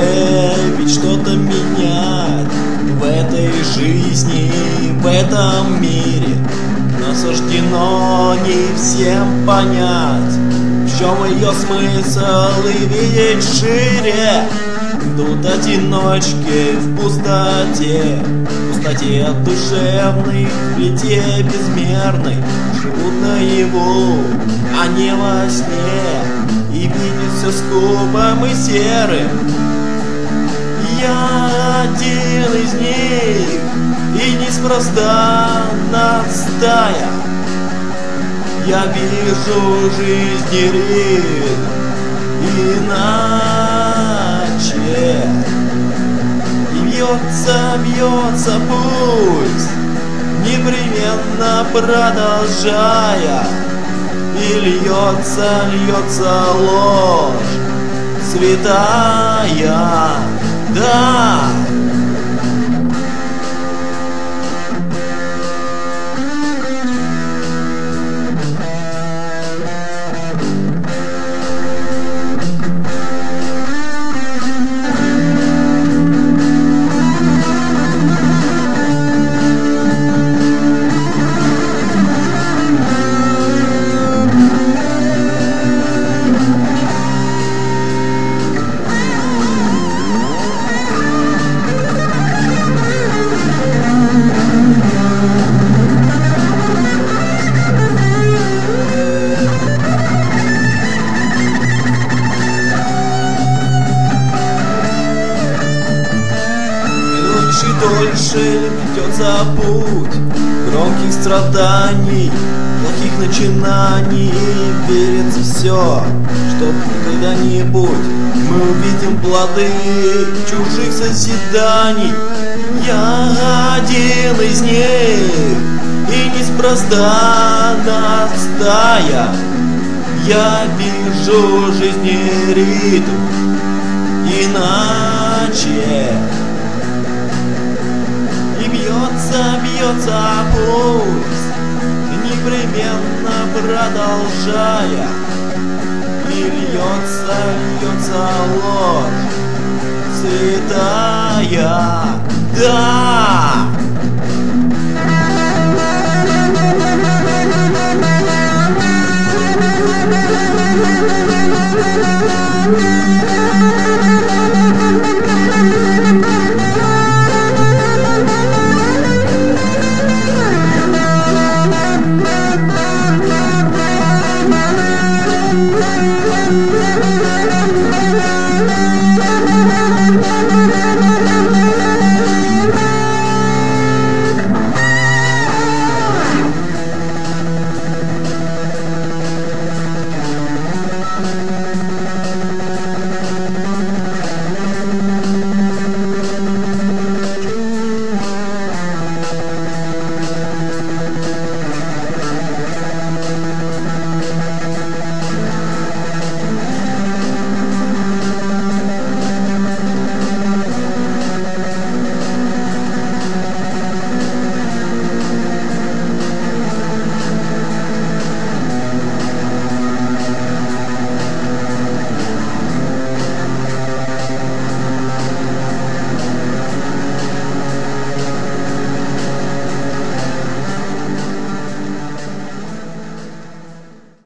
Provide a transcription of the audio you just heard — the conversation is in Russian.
уже ведь что-то менять в этой жизни, в этом мире. Но суждено не всем понять, в чем ее смысл, и видеть шире. Тут одиночки в пустоте, душевной, в плите безмерной, живут наяву, а не во сне, и видят все скупым и серым. Я один из них, и неспроста нас стая. Я вижу жизни ритм иначе, и бьется пульс, непременно продолжая, и льется ложь святая, да. Дольше придется путь громких страданий, плохих начинаний. Верится все, что когда-нибудь мы увидим плоды чужих созиданий. Я один из них, и неспроста нас стая. Я вижу жизни ритм иначе, бьется пульс, непременно продолжая, и льется ложь святая, да.